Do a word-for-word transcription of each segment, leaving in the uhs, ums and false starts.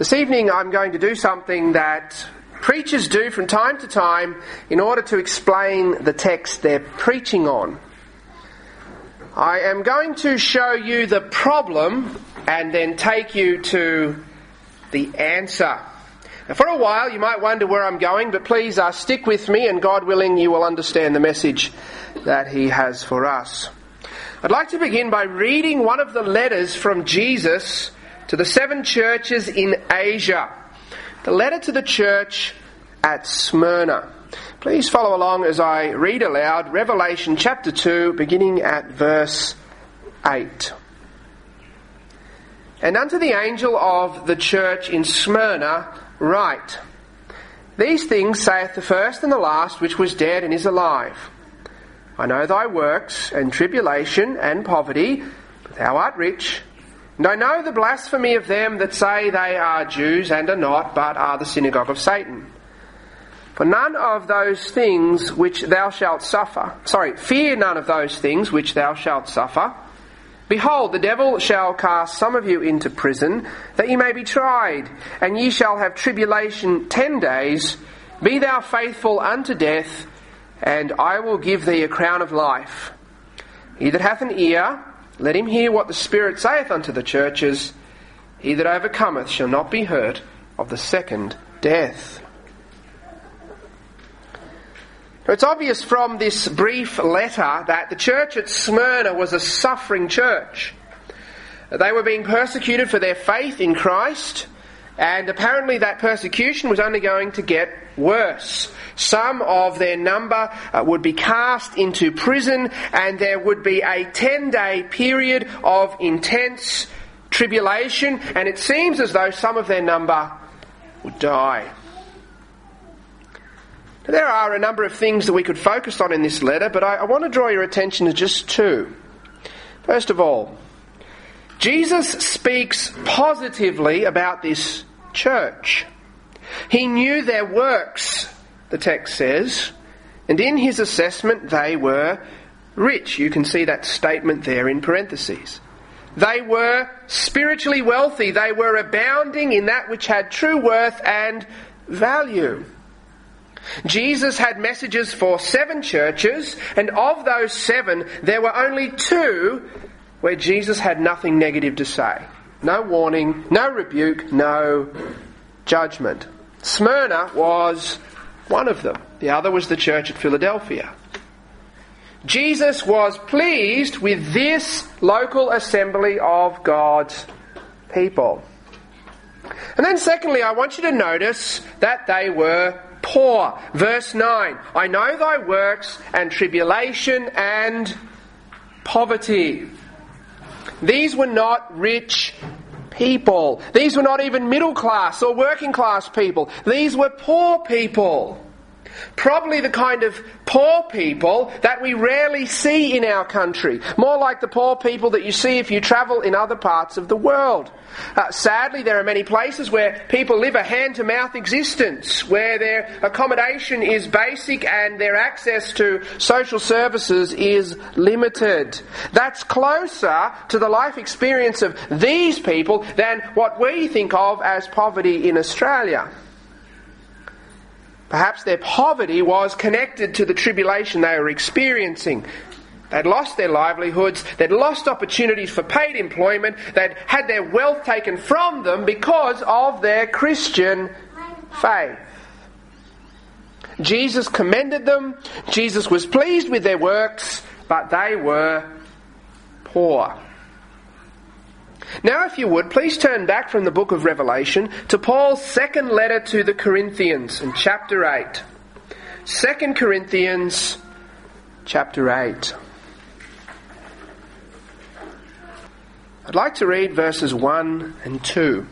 This evening I'm going to do something that preachers do from time to time in order to explain the text they're preaching on. I am going to show you the problem and then take you to the answer. Now, for a while you might wonder where I'm going, but please uh, stick with me, and God willing you will understand the message that He has for us. I'd like to begin by reading one of the letters from Jesus to the seven churches in Asia. The letter to the church at Smyrna. Please follow along as I read aloud Revelation chapter two, beginning at verse eight. And unto the angel of the church in Smyrna write, These things saith the first and the last, which was dead and is alive. I know thy works, and tribulation, and poverty, but thou art rich. And I know the blasphemy of them that say they are Jews, and are not, but are the synagogue of Satan. For none of those things which thou shalt suffer, sorry, fear none of those things which thou shalt suffer. Behold, the devil shall cast some of you into prison, that ye may be tried, and ye shall have tribulation ten days. Be thou faithful unto death, and I will give thee a crown of life. He that hath an ear, let him hear what the Spirit saith unto the churches. He that overcometh shall not be hurt of the second death. Now, it's obvious from this brief letter that the church at Smyrna was a suffering church. They were being persecuted for their faith in Christ, and apparently that persecution was only going to get worse. Some of their number uh, would be cast into prison, and there would be a ten-day period of intense tribulation, and it seems as though some of their number would die. Now, there are a number of things that we could focus on in this letter, but I, I want to draw your attention to just two. First of all, Jesus speaks positively about this church. He knew their works, the text says, and in his assessment they were rich. You can see that statement there in parentheses. They were spiritually wealthy. They were abounding in that which had true worth and value. Jesus had messages for seven churches, and of those seven, there were only two where Jesus had nothing negative to say. No warning, no rebuke, no judgment. Smyrna was one of them. The other was the church at Philadelphia. Jesus was pleased with this local assembly of God's people. And then secondly, I want you to notice that they were poor. Verse nine, I know thy works and tribulation and poverty. These were not rich people. These were not even middle class or working class people. These were poor people. Probably the kind of poor people that we rarely see in our country. More like the poor people that you see if you travel in other parts of the world. Uh, sadly, there are many places where people live a hand-to-mouth existence, where their accommodation is basic and their access to social services is limited. That's closer to the life experience of these people than what we think of as poverty in Australia. Perhaps their poverty was connected to the tribulation they were experiencing. They'd lost their livelihoods, they'd lost opportunities for paid employment, they'd had their wealth taken from them because of their Christian faith. Jesus commended them, Jesus was pleased with their works, but they were poor. Now, if you would, please turn back from the book of Revelation to Paul's second letter to the Corinthians in chapter eight. Second Corinthians chapter eight. I'd like to read verses one and two.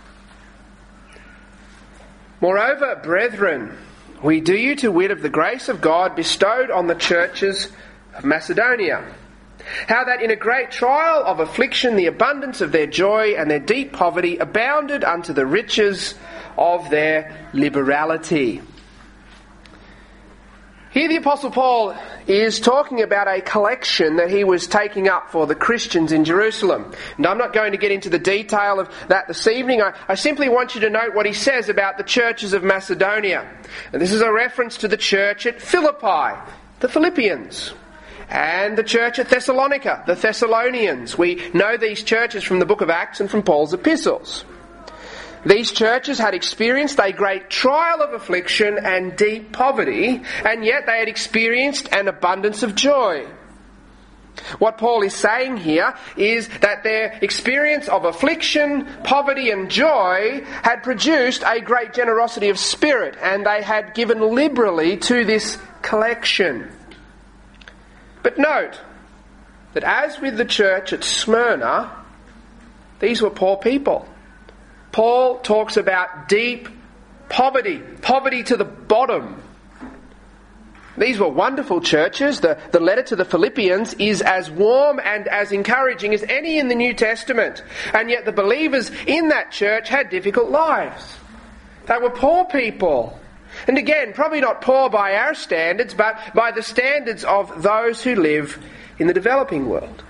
Moreover, brethren, we do you to wit of the grace of God bestowed on the churches of Macedonia, how that in a great trial of affliction the abundance of their joy and their deep poverty abounded unto the riches of their liberality. Here the Apostle Paul is talking about a collection that he was taking up for the Christians in Jerusalem. And I'm not going to get into the detail of that this evening. I, I simply want you to note what he says about the churches of Macedonia. And this is a reference to the church at Philippi, the Philippians, and the church at Thessalonica, the Thessalonians. We know these churches from the book of Acts and from Paul's epistles. These churches had experienced a great trial of affliction and deep poverty, and yet they had experienced an abundance of joy. What Paul is saying here is that their experience of affliction, poverty and joy had produced a great generosity of spirit, and they had given liberally to this collection. But note that as with the church at Smyrna, these were poor people. Paul talks about deep poverty, poverty to the bottom. These were wonderful churches. The, the letter to the Philippians is as warm and as encouraging as any in the New Testament. And yet the believers in that church had difficult lives. They were poor people. And again, probably not poor by our standards, but by the standards of those who live in the developing world.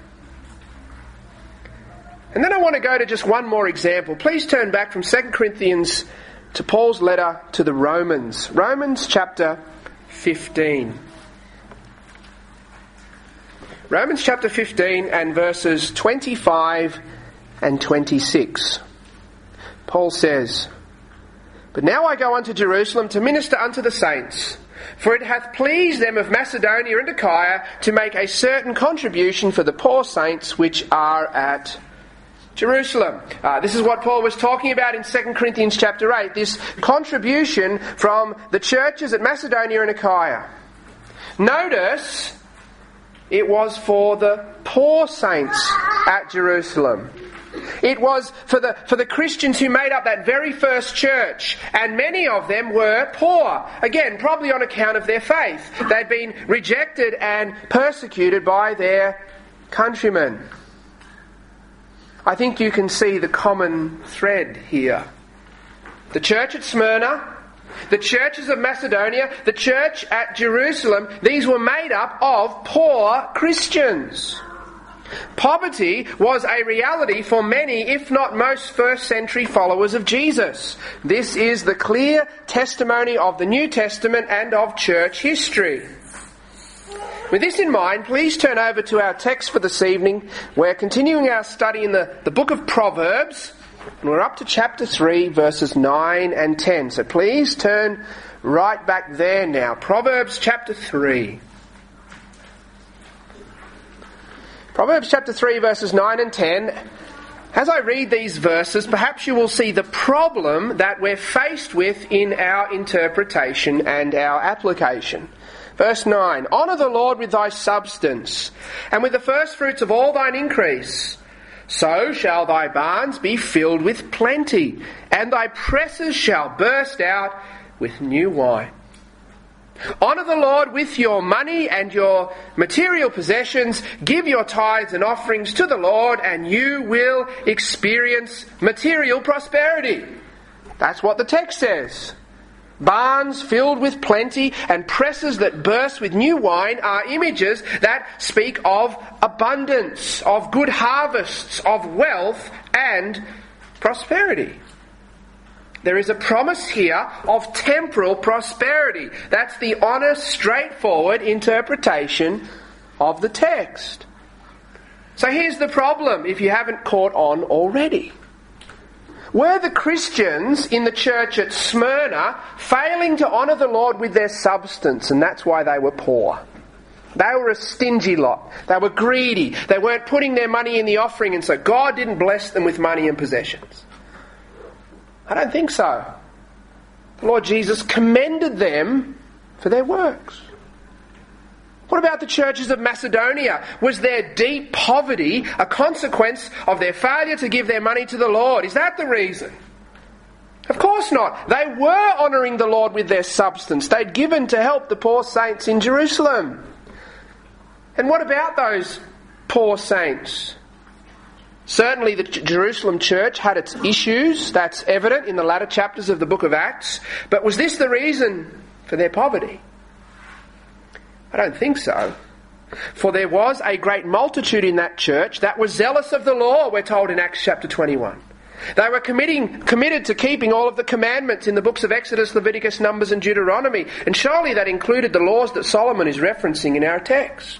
And then I want to go to just one more example. Please turn back from Second Corinthians to Paul's letter to the Romans. Romans chapter fifteen. Romans chapter fifteen and verses twenty-five and twenty-six. Paul says, "But now I go unto Jerusalem to minister unto the saints, for it hath pleased them of Macedonia and Achaia to make a certain contribution for the poor saints which are at Jerusalem." Uh, this is what Paul was talking about in Second Corinthians chapter eight, this contribution from the churches at Macedonia and Achaia. Notice, it was for the poor saints at Jerusalem. It was for the for the Christians who made up that very first church, and many of them were poor. Again, probably on account of their faith. They'd been rejected and persecuted by their countrymen. I think you can see the common thread here. The church at Smyrna, the churches of Macedonia, the church at Jerusalem, these were made up of poor Christians. Poverty was a reality for many, if not most, first century followers of Jesus. This is the clear testimony of the New Testament and of church history. With this in mind, please turn over to our text for this evening. We're continuing our study in the, the book of Proverbs, and we're up to chapter three, verses nine and ten. So please turn right back there now. Proverbs chapter three. Proverbs chapter three, verses nine and ten. As I read these verses, perhaps you will see the problem that we're faced with in our interpretation and our application. Verse nine, "Honour the Lord with thy substance, and with the firstfruits of all thine increase. So shall thy barns be filled with plenty, and thy presses shall burst out with new wine. Honour the Lord with your money and your material possessions. Give your tithes and offerings to the Lord, and you will experience material prosperity." That's what the text says. Barns filled with plenty and presses that burst with new wine are images that speak of abundance, of good harvests, of wealth and prosperity. There is a promise here of temporal prosperity. That's the honest, straightforward interpretation of the text. So here's the problem, if you haven't caught on already. Were the Christians in the church at Smyrna failing to honour the Lord with their substance, and that's why they were poor? They were a stingy lot. They were greedy. They weren't putting their money in the offering, and so God didn't bless them with money and possessions. I don't think so. The Lord Jesus commended them for their works. What about the churches of Macedonia? Was their deep poverty a consequence of their failure to give their money to the Lord? Is that the reason? Of course not. They were honouring the Lord with their substance. They'd given to help the poor saints in Jerusalem. And what about those poor saints? Certainly the Jerusalem church had its issues. That's evident in the latter chapters of the book of Acts. But was this the reason for their poverty? I don't think so. For there was a great multitude in that church that was zealous of the law, we're told in Acts chapter twenty-one. They were committing, committed to keeping all of the commandments in the books of Exodus, Leviticus, Numbers and Deuteronomy. And surely that included the laws that Solomon is referencing in our text.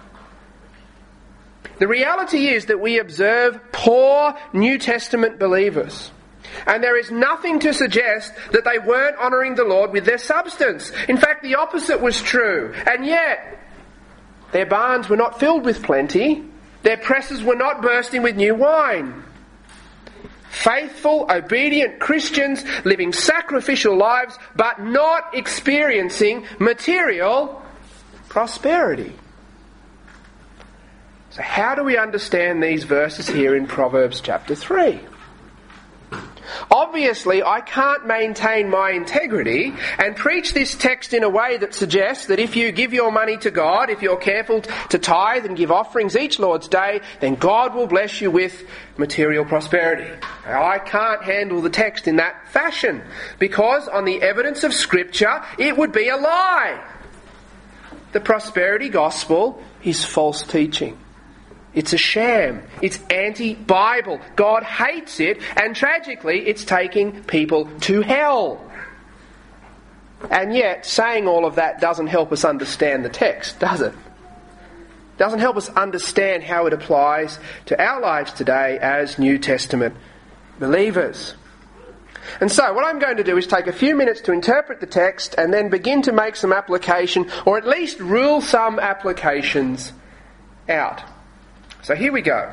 The reality is that we observe poor New Testament believers. And there is nothing to suggest that they weren't honouring the Lord with their substance. In fact, the opposite was true. And yet, their barns were not filled with plenty. Their presses were not bursting with new wine. Faithful, obedient Christians living sacrificial lives but not experiencing material prosperity. So how do we understand these verses here in Proverbs chapter three? Obviously, I can't maintain my integrity and preach this text in a way that suggests that if you give your money to God, if you're careful to tithe and give offerings each Lord's Day, then God will bless you with material prosperity. Now, I can't handle the text in that fashion because on the evidence of Scripture, it would be a lie. The prosperity gospel is false teaching. It's a sham. It's anti-Bible. God hates it, and tragically, it's taking people to hell. And yet, saying all of that doesn't help us understand the text, does it? Doesn't help us understand how it applies to our lives today as New Testament believers. And so, what I'm going to do is take a few minutes to interpret the text and then begin to make some application, or at least rule some applications out. So here we go.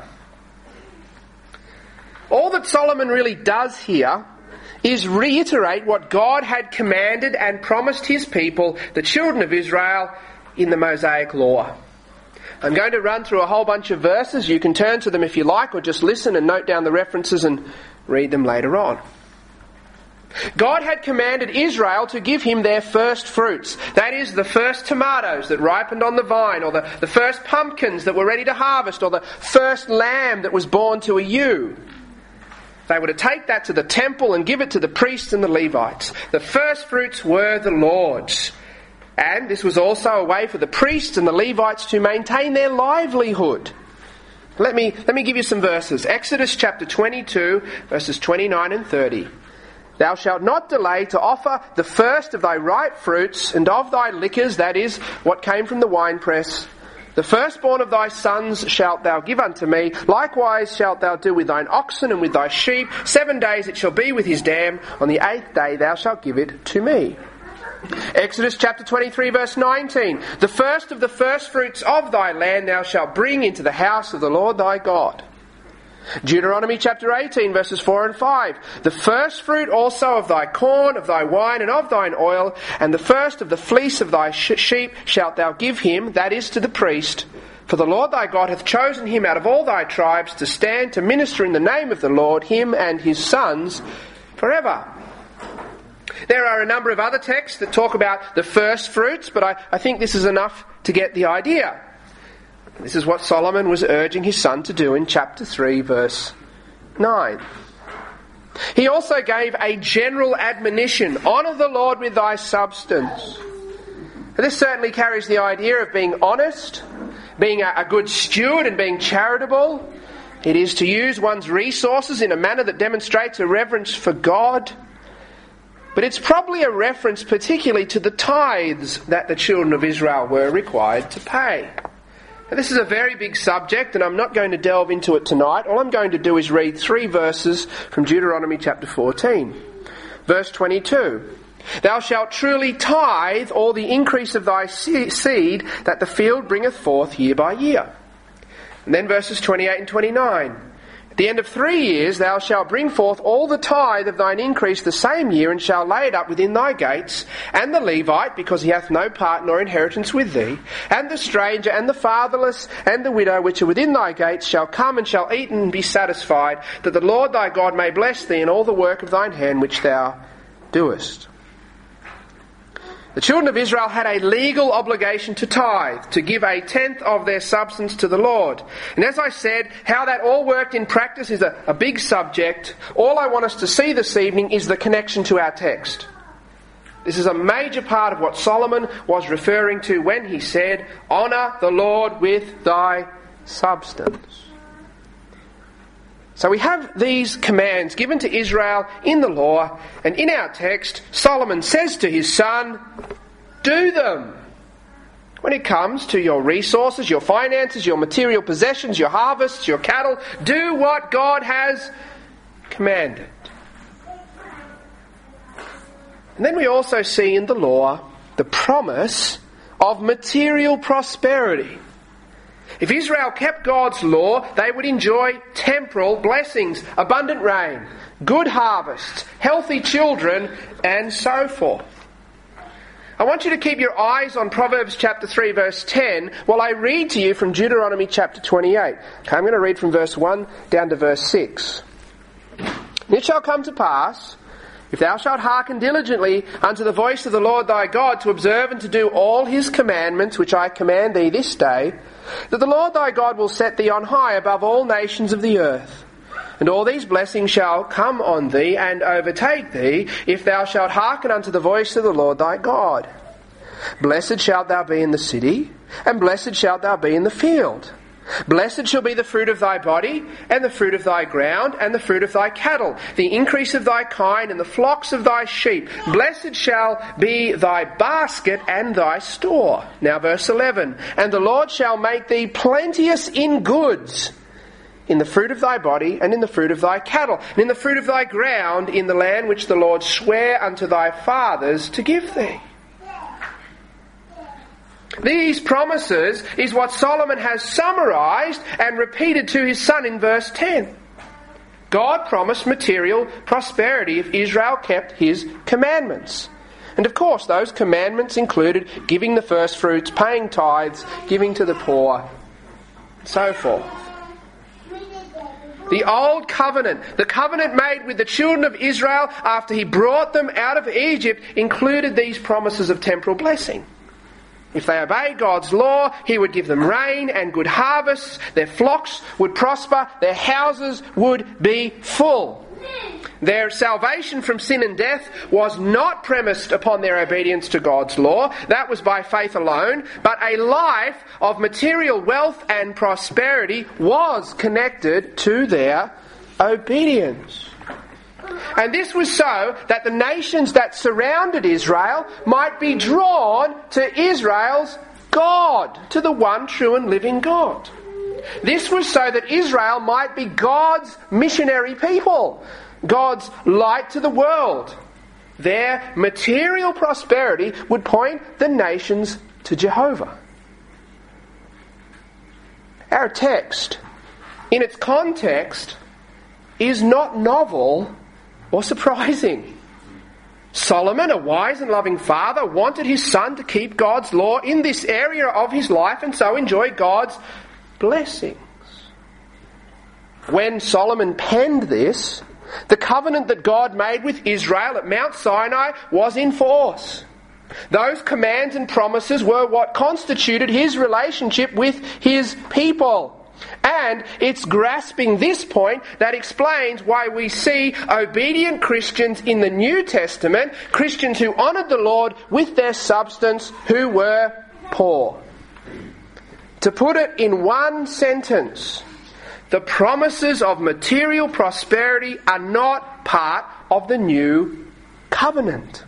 All that Solomon really does here is reiterate what God had commanded and promised his people, the children of Israel, in the Mosaic Law. I'm going to run through a whole bunch of verses. You can turn to them if you like, or just listen and note down the references and read them later on. God had commanded Israel to give him their first fruits. That is, the first tomatoes that ripened on the vine, or the, the first pumpkins that were ready to harvest, or the first lamb that was born to a ewe. They were to take that to the temple and give it to the priests and the Levites. The first fruits were the Lord's. And this was also a way for the priests and the Levites to maintain their livelihood. Let me, let me give you some verses. Exodus chapter twenty-two, verses twenty-nine and thirty. Thou shalt not delay to offer the first of thy ripe fruits and of thy liquors, that is, what came from the winepress. The firstborn of thy sons shalt thou give unto me. Likewise shalt thou do with thine oxen and with thy sheep. Seven days it shall be with his dam. On the eighth day thou shalt give it to me. Exodus chapter twenty-three verse nineteen. The first of the firstfruits of thy land thou shalt bring into the house of the Lord thy God. Deuteronomy chapter eighteen verses four and five. The first fruit also of thy corn, of thy wine, and of thine oil, and the first of the fleece of thy sh- sheep shalt thou give him, that is to the priest. For the Lord thy God hath chosen him out of all thy tribes to stand to minister in the name of the Lord, him and his sons forever. There are a number of other texts that talk about the first fruits, but I, I think this is enough to get the idea. This is what Solomon was urging his son to do in chapter three, verse nine. He also gave a general admonition, honour the Lord with thy substance. This certainly carries the idea of being honest, being a, a good steward and being charitable. It is to use one's resources in a manner that demonstrates a reverence for God. But it's probably a reference particularly to the tithes that the children of Israel were required to pay. Now, this is a very big subject, and I'm not going to delve into it tonight. All I'm going to do is read three verses from Deuteronomy chapter fourteen. Verse twenty-two. Thou shalt truly tithe all the increase of thy seed that the field bringeth forth year by year. And then verses twenty-eight and twenty-nine. At the end of three years thou shalt bring forth all the tithe of thine increase the same year, and shalt lay it up within thy gates, and the Levite, because he hath no part nor inheritance with thee, and the stranger, and the fatherless, and the widow, which are within thy gates, shall come and shall eat and be satisfied, that the Lord thy God may bless thee in all the work of thine hand which thou doest. The children of Israel had a legal obligation to tithe, to give a tenth of their substance to the Lord. And as I said, how that all worked in practice is a, a big subject. All I want us to see this evening is the connection to our text. This is a major part of what Solomon was referring to when he said, "Honour the Lord with thy substance." So we have these commands given to Israel in the law, and in our text, Solomon says to his son, do them. When it comes to your resources, your finances, your material possessions, your harvests, your cattle, do what God has commanded. And then we also see in the law the promise of material prosperity. If Israel kept God's law, they would enjoy temporal blessings, abundant rain, good harvests, healthy children, and so forth. I want you to keep your eyes on Proverbs chapter three, verse ten, while I read to you from Deuteronomy chapter twenty-eight. Okay, I'm going to read from verse one down to verse six. "And it shall come to pass, if thou shalt hearken diligently unto the voice of the Lord thy God, to observe and to do all his commandments, which I command thee this day, that the Lord thy God will set thee on high above all nations of the earth. And all these blessings shall come on thee and overtake thee, if thou shalt hearken unto the voice of the Lord thy God. Blessed shalt thou be in the city, and blessed shalt thou be in the field. Blessed shall be the fruit of thy body, and the fruit of thy ground, and the fruit of thy cattle, the increase of thy kind, and the flocks of thy sheep. Blessed shall be thy basket and thy store." Now verse eleven. "And the Lord shall make thee plenteous in goods, in the fruit of thy body, and in the fruit of thy cattle, and in the fruit of thy ground, in the land which the Lord sware unto thy fathers to give thee." These promises is what Solomon has summarised and repeated to his son in verse ten. God promised material prosperity if Israel kept his commandments. And of course, those commandments included giving the first fruits, paying tithes, giving to the poor, and so forth. The old covenant, the covenant made with the children of Israel after he brought them out of Egypt, included these promises of temporal blessing. If they obeyed God's law, he would give them rain and good harvests, their flocks would prosper, their houses would be full. Their salvation from sin and death was not premised upon their obedience to God's law. That was by faith alone. But a life of material wealth and prosperity was connected to their obedience. And this was so that the nations that surrounded Israel might be drawn to Israel's God, to the one true and living God. This was so that Israel might be God's missionary people, God's light to the world. Their material prosperity would point the nations to Jehovah. Our text, in its context, is not novel or surprising. Solomon, a wise and loving father, wanted his son to keep God's law in this area of his life and so enjoy God's blessings. When Solomon penned this, the covenant that God made with Israel at Mount Sinai was in force. Those commands and promises were what constituted his relationship with his people. And it's grasping this point that explains why we see obedient Christians in the New Testament, Christians who honoured the Lord with their substance, who were poor. To put it in one sentence, the promises of material prosperity are not part of the new covenant.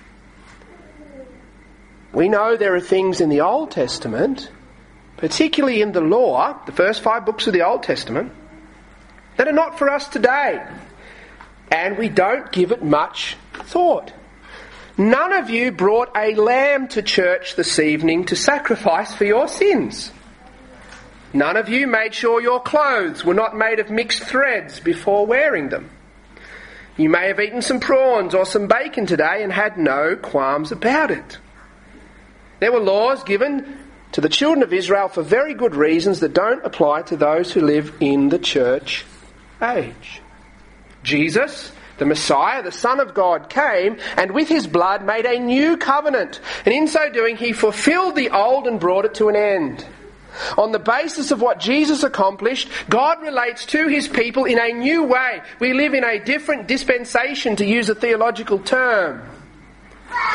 We know there are things in the Old Testament, particularly in the law, the first five books of the Old Testament, that are not for us today. And we don't give it much thought. None of you brought a lamb to church this evening to sacrifice for your sins. None of you made sure your clothes were not made of mixed threads before wearing them. You may have eaten some prawns or some bacon today and had no qualms about it. There were laws given to the children of Israel for very good reasons that don't apply to those who live in the church age. Jesus, the Messiah, the Son of God, came and with his blood made a new covenant. And in so doing, he fulfilled the old and brought it to an end. On the basis of what Jesus accomplished, God relates to his people in a new way. We live in a different dispensation, to use a theological term.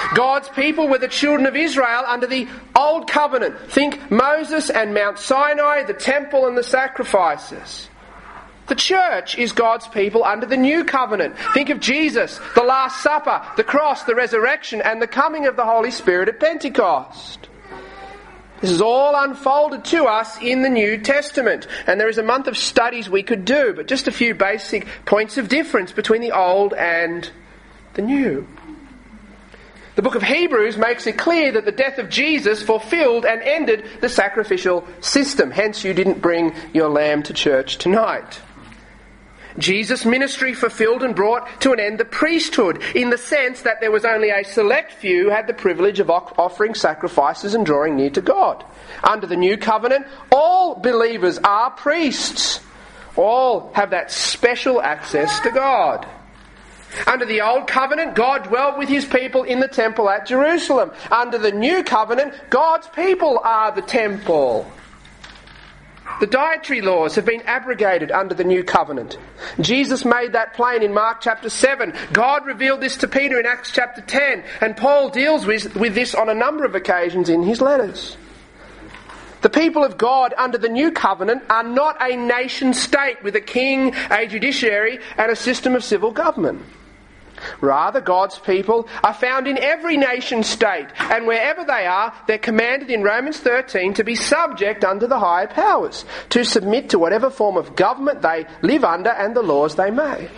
God's people were the children of Israel under the Old Covenant. Think Moses and Mount Sinai, the temple and the sacrifices. The church is God's people under the New Covenant. Think of Jesus, the Last Supper, the cross, the resurrection, and the coming of the Holy Spirit at Pentecost. This is all unfolded to us in the New Testament. And there is a month of studies we could do, but just a few basic points of difference between the Old and the New. The book of Hebrews makes it clear that the death of Jesus fulfilled and ended the sacrificial system. Hence, you didn't bring your lamb to church tonight. Jesus' ministry fulfilled and brought to an end the priesthood, in the sense that there was only a select few who had the privilege of offering sacrifices and drawing near to God. Under the new covenant, all believers are priests. All have that special access to God. Under the old covenant, God dwelt with his people in the temple at Jerusalem. Under the new covenant, God's people are the temple. The dietary laws have been abrogated under the new covenant. Jesus made that plain in Mark chapter seven. God revealed this to Peter in Acts chapter ten. And Paul deals with, with this on a number of occasions in his letters. The people of God under the new covenant are not a nation state with a king, a judiciary, and a system of civil government. Rather, God's people are found in every nation state, and wherever they are, they're commanded in Romans thirteen to be subject unto the higher powers, to submit to whatever form of government they live under and the laws they make.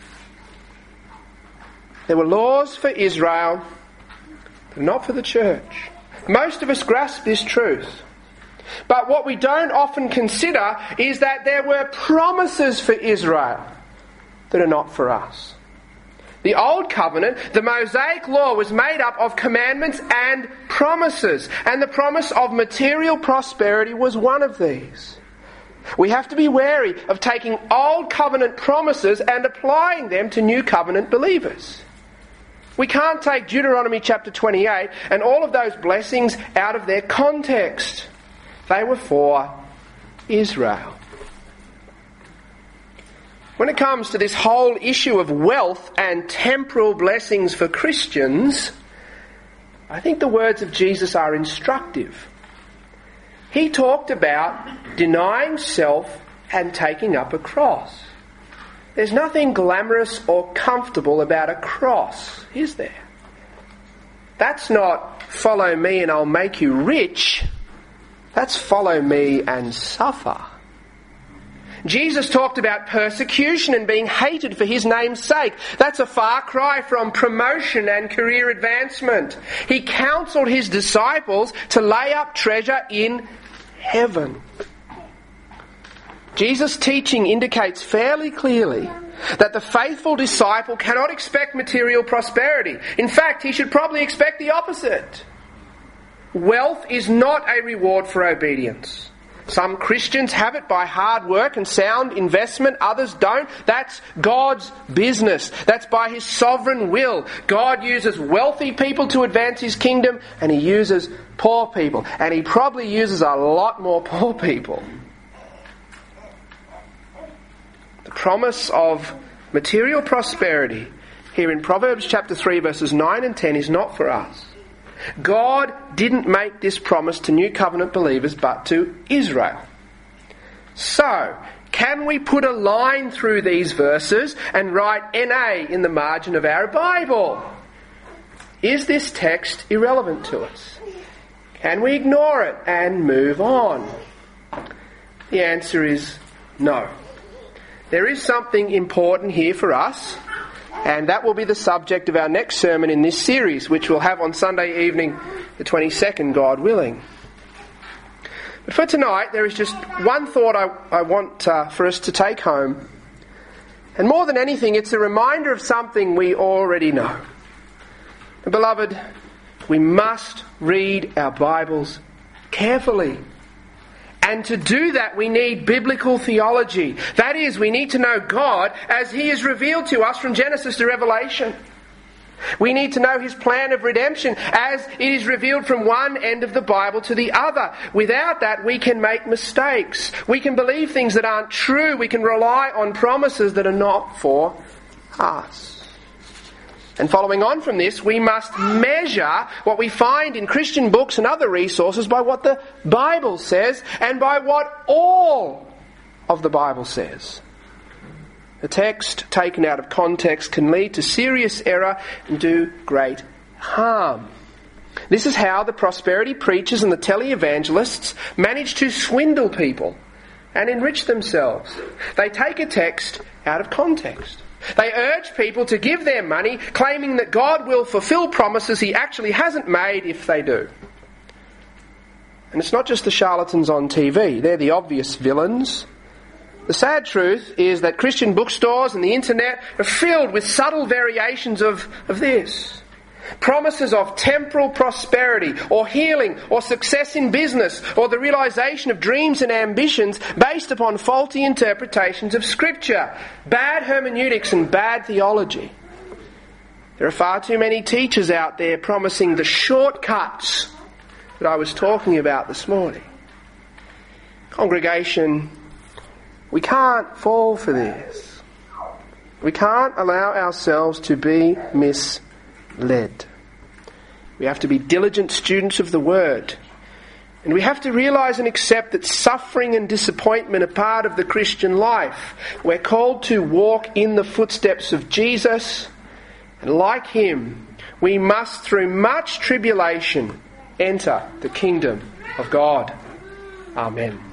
There were laws for Israel, but not for the church. Most of us grasp this truth. But what we don't often consider is that there were promises for Israel that are not for us. The Old Covenant, the Mosaic Law, was made up of commandments and promises, and the promise of material prosperity was one of these. We have to be wary of taking Old Covenant promises and applying them to New Covenant believers. We can't take Deuteronomy chapter twenty-eight and all of those blessings out of their context. They were for Israel. When it comes to this whole issue of wealth and temporal blessings for Christians, I think the words of Jesus are instructive. He talked about denying self and taking up a cross. There's nothing glamorous or comfortable about a cross, is there? That's not follow me and I'll make you rich. That's follow me and suffer. Jesus talked about persecution and being hated for his name's sake. That's a far cry from promotion and career advancement. He counselled his disciples to lay up treasure in heaven. Jesus' teaching indicates fairly clearly that the faithful disciple cannot expect material prosperity. In fact, he should probably expect the opposite. Wealth is not a reward for obedience. Some Christians have it by hard work and sound investment, others don't. That's God's business. That's by his sovereign will. God uses wealthy people to advance his kingdom, and he uses poor people. And he probably uses a lot more poor people. The promise of material prosperity here in Proverbs chapter three verses nine and ten is not for us. God didn't make this promise to New Covenant believers, but to Israel. So, can we put a line through these verses and write N A in the margin of our Bible? Is this text irrelevant to us? Can we ignore it and move on? The answer is no. There is something important here for us, and that will be the subject of our next sermon in this series, which we'll have on Sunday evening, the twenty-second, God willing. But for tonight, there is just one thought I, I want uh, for us to take home. And more than anything, it's a reminder of something we already know. And beloved, we must read our Bibles carefully. And to do that, we need biblical theology. That is, we need to know God as he is revealed to us from Genesis to Revelation. We need to know his plan of redemption as it is revealed from one end of the Bible to the other. Without that, we can make mistakes. We can believe things that aren't true. We can rely on promises that are not for us. And following on from this, we must measure what we find in Christian books and other resources by what the Bible says and by what all of the Bible says. A text taken out of context can lead to serious error and do great harm. This is how the prosperity preachers and the televangelists manage to swindle people and enrich themselves. They take a text out of context. They urge people to give their money, claiming that God will fulfill promises he actually hasn't made if they do. And it's not just the charlatans on T V. They're the obvious villains. The sad truth is that Christian bookstores and the internet are filled with subtle variations of, of this. Promises of temporal prosperity or healing or success in business or the realization of dreams and ambitions based upon faulty interpretations of Scripture, bad hermeneutics and bad theology. There are far too many teachers out there promising the shortcuts that I was talking about this morning. Congregation, we can't fall for this. We can't allow ourselves to be misled. We have to be diligent students of the Word. And we have to realise and accept that suffering and disappointment are part of the Christian life. We're called to walk in the footsteps of Jesus. And like Him, we must, through much tribulation, enter the kingdom of God. Amen.